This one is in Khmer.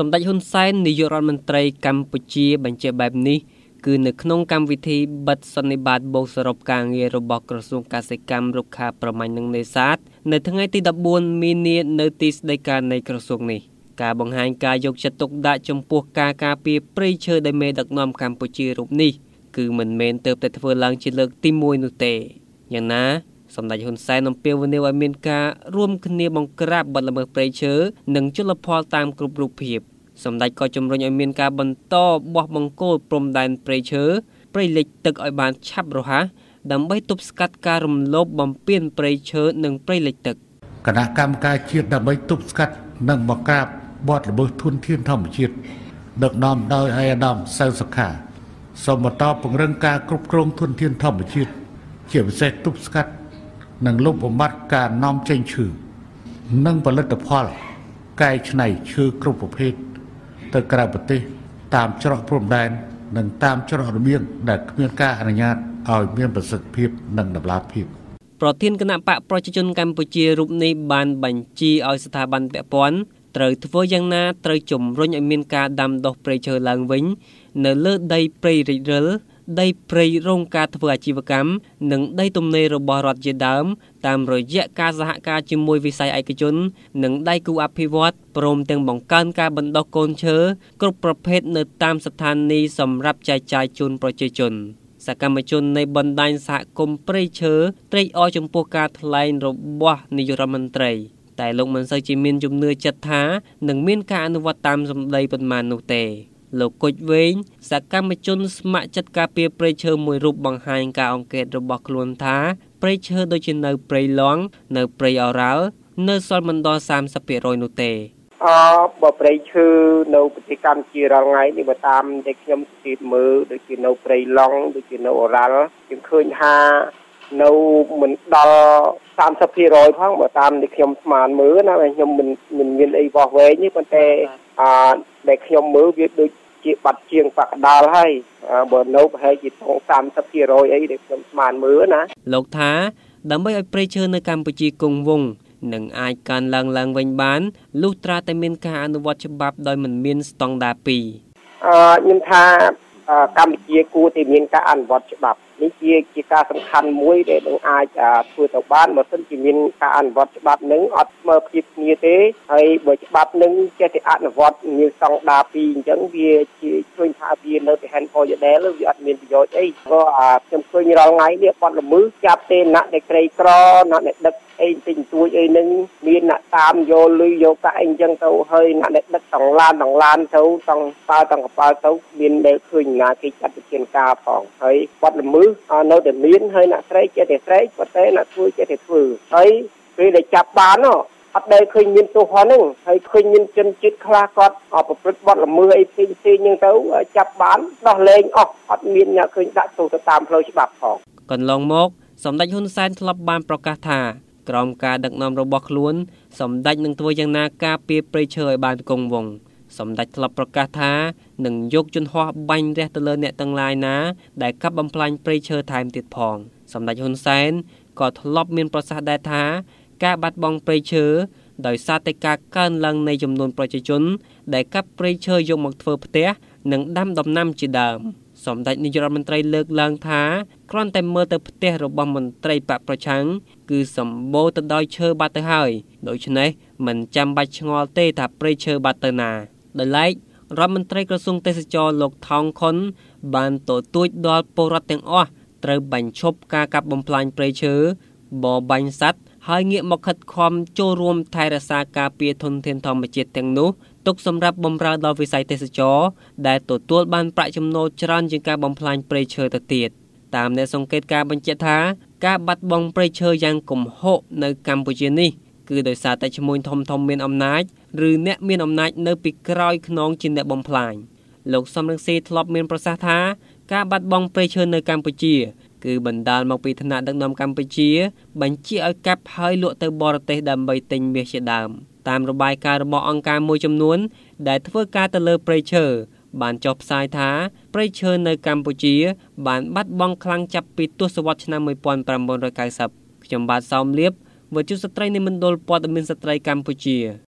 សម្ដេចហ៊ុនសែននាយករដ្ឋមន្ត្រីកម្ពុជាបញ្ជាក់បែបនេះគឺនៅក្នុងកម្មវិធីបិទសន្និបាតបូកសរុបការងាររបស់ក្រសួងកសិកម្មរុក្ខាប្រមាញ់និងនេសាទនៅថ្ងៃទី14មីនានៅទីស្តីការនៃក្រសួងនេះការបង្ហាញការយកចិត្តទុកដាក់ចំពោះការការពារព្រៃឈើដែលមេដឹកនាំកម្ពុជារូបនេះគឺមិនមែនទើបតែធ្វើឡើងជាលើកទី1នោះទេយ៉ាងណាសម្ដេចហ៊ុនសែនអំពាវនាវឲ្យមានការរួមគ្នាបង្ក្រាបបទល្មើសព្រៃឈើនិងជលផលតាមគ្រប់រូបភាពសម្ដេចក៏ជំរុញឲ្យមានការបន្តបោះបង្គោលព្រំដែនព្រៃឈើព្រៃលិចទឹកឲ្យបានឆាប់រហ័សដើម្បីទប់ស្កាត់ការរំលោភបំពានព្រៃឈើនិងព្រៃលិចទឹកគណៈកម្មការជាតិដើម្បីទប់ស្កាត់និងបង្ក្រាបបទល្មើសធនធានធម្មជាតិដឹកនាំដោយអាយដាមសៅសុខាសូមបន្តពង្រឹងការគ្រប់គ្រងធនធានធម្មជាតិជាពិសេសទប់ស្កាត់និងលុបបំបាត់ការនាំចេញឈើនិងផលិតផលកែច្នៃឈើគ្រប់ប្រភេទទៅក្រៅប្រទេសតាមច្រកព្រំដែននិងតាមច្រករបៀងដែលគ្មានការអនុញ្ញាតឲ្យមានប្រសិទ្ធភាពនិងតម្លាភាពប្រធានគណៈបកប្រជាជនកម្ពុជារូបនេះបានបញ្ជាឲ្យស្ថាប័នពាក់ព័ន្ធត្រូវធ្វើយ៉ាងណាត្រូវជំរុញឲ្យមានការដាំដុះព្រៃឈើឡើងវិញនៅលើដីព្រៃរិចរិលដីព្រៃរងការធ្វើអាជីវកម្មនិងដីទំនេររបស់រដ្ឋជាដើមតាមរយៈការសហការជាមួយវិស័យឯកជននិងដៃគូអភិវឌ្ឍន៍ព្រមទាំងបង្កើនការបណ្ដុះកូនឈើគ្រប់ប្រភេទនៅតាមស្ថានីយ៍សម្រាប់ចែកចាយជូនប្រជាជនសកម្មជននៃបណ្ដាញសហគមន៍ព្រៃឈើត្រេកអរចំពោះការថ្លែងរបស់នាយករដ្ឋមន្ត្រីតែលោកមិនសូវជាមានជំនឿចិត្តថានឹងមានការអនុវត្តតាមសម្ដីប៉ុន្មាននោះទេលោកគុជវែងសកម្មជនស្ម័គ្រចិត្តការពារព្រៃឈើមួយរូបបង្ហាញការអង្កេតរបស់ខ្លួនថាព្រៃឈើដូចជានៅព្រៃឡង់នៅព្រៃអូរ៉ាល់នៅសល់មិនដល់ 30% នោះទេបើព្រៃឈើនៅប្រទេសកម្ពុជារាល់ថ្ងៃនេះបើតាមដែលខ្ញុំស្ទាបមើលដូចជានៅព្រៃឡង់ដូចជានៅអូរ៉ាល់ខ្ញុំឃើញថានៅមិនដល់ 30% ផងបើតាមដែលខ្ញុំស្មានមើលណាខ្ញុំមិនមានអីវោះវែងទេប៉ុន្តែដែលខ្ញុំមើលវាដូចជាបាត់ជាងបកដាលហើយបើនៅប្រហែលជាថង 30% អីដែលខ្ញុំស្មានមើលណាលោកថាដើម្បីឲ្យព្រៃឈើនៅកម្ពុជាគង់វង្សនឹងអាចកើនឡើងវិញបានលុះត្រាតែមានការអនុវត្តច្បាប់ដោយមិនមានស្តង់ដារ2 ខ្ញុំថាកម្ពុជាគួរតែមានការអនុវត្តច្បាប់នេះជាការសំខាន់មួយដែលនឹងអាចធ្វើទៅបានបើមិនជាមានការអនុវត្តច្បាប់នឹងអត់ស្មើភាពគ្នាទេហើយបើច្បាប់នឹងចេះតែអនុវត្តមានស្តង់ដារ2អញ្ចឹងវាជាឃើញថាវានៅតែហេតុផលយដែលវាអត់មានប្រយោជន៍អីព្រោះខ្ញុំឃើញរាល់ថ្ងៃនេះបាត់ល្មើសចាប់ទេអ្នកដែលក្រីក្រអ្នកដែលដឹកអីទិញទួយអីនឹងមានអ្នកតាមយកលុយយកកាក់អីអញ្ចឹងទៅហើយអ្នកដែលដឹកតង់ឡានទៅតង់ប៉ាល់តង់កប៉ាល់ទៅមានដែលឃើញណាគេចាត់វិធានការផងហើយបាត់ល្មើសនៅតែមានហើយអ្នកស្រែកចេះតែស្រែកប៉ុន្តែអ្នកធ្វើចេះតែធ្វើហើយពេលដែលចាប់បានអត់ដែលឃើញមានទោសហ្នឹងហើយឃើញមានជនជាតិខ្លះគាត់ប្រព្រឹត្តបទល្មើសអីផ្សេងហ្នឹងទៅចាប់បានដោះលែងអស់អត់មានអ្នកឃើញដាក់ទោសទៅតាមផ្លូវច្បាប់ផងកន្លងមកសម្ដេចហ៊ុនសែនធ្លាប់បានប្រកាសថាក្រោមការដឹកនាំរបស់ខ្លួនសម្ដេចនឹងធ្វើយ៉ាងណាការពារព្រៃឈើឲ្យបានគង់វង្សសម្ដេចធ្លាប់ប្រកាសថានឹងយកយន្តហោះបាញ់រះទៅលើអ្នកទាំងឡាយណាដែលកាប់បំផ្លាញព្រៃឈើថែមទៀតផងសម្ដេចហ៊ុនសែនក៏ធ្លាប់មានប្រសាសន៍ដែរថាការបាត់បង់ព្រៃឈើដោយសារតែការកើនឡើងនៃចំនួនប្រជាជនដែលកាប់ព្រៃឈើយកមកធ្វើផ្ទះនិងដាំដំណាំជាដើមសម្ដេចនាយករដ្ឋមន្ត្រីលើកឡើងថាគ្រាន់តែមើលទៅផ្ទះរបស់មន្ត្រីបកប្រឆាំងគឺសម្បូរទៅដោយឈើបាត់ទៅហើយដូច្នេះមិនចាំបាច់ឆ្ងល់ទេថាព្រៃឈើបាត់ទៅណាដោយឡែករដ្ឋមន្ត្រីក្រសួងទេសចរលោកថោងខុនបានទទូចដល់ពលរដ្ឋទាំងអស់ត្រូវបញ្ឈប់ការកាប់បំផ្លាញព្រៃឈើបរបាញ់សត្វហើយងាកមកខិតខំចូលរួមថែរក្សាការពារធនធានធម្មជាតិទាំងនោះទុកសម្រាប់បម្រើដល់វិស័យទេសចរដែលទទួលបានប្រាក់ចំណូលច្រើនជាងការបំផ្លាញព្រៃឈើទៅទៀតតាមអ្នកសង្កេតការបញ្ជាក់ថាការបាត់បង់ព្រៃឈើយ៉ាងគំហុកនៅកម្ពុជានេះគឺដោយសារតែឈ្មួញធំមានអំណាចឬអ្នកមានអំណាចនៅពីក្រោយខ្នងជាអ្នកបំផ្លាញលោកសំរងស៊ីធ្លាប់មានប្រសាសន៍ថាការបាត់បង់ព្រៃឈើនៅកម្ពុជាគឺបណ្ដាលមកពីឋានៈដឹកនាំកម្ពុជាបញ្ជាឲ្យកាប់ហើយលក់ទៅបរទេសដើម្បីទិញមាសជាដើមតាមរបាយការណ៍របស់អង្គការមួយចំនួនដែលធ្វើការទៅលើព្រៃឈើបានចុះផ្សាយថាព្រៃឈើនៅកម្ពុជាបានបាត់បង់ខ្លាំងចាប់ពីទសវត្សរ៍ឆ្នាំ1990ខ្ញុំបាទសោមលៀបវិទ្យុស្ត្រីនៃមណ្ឌលព័ត៌មានស្ត្រីកម្ពុជា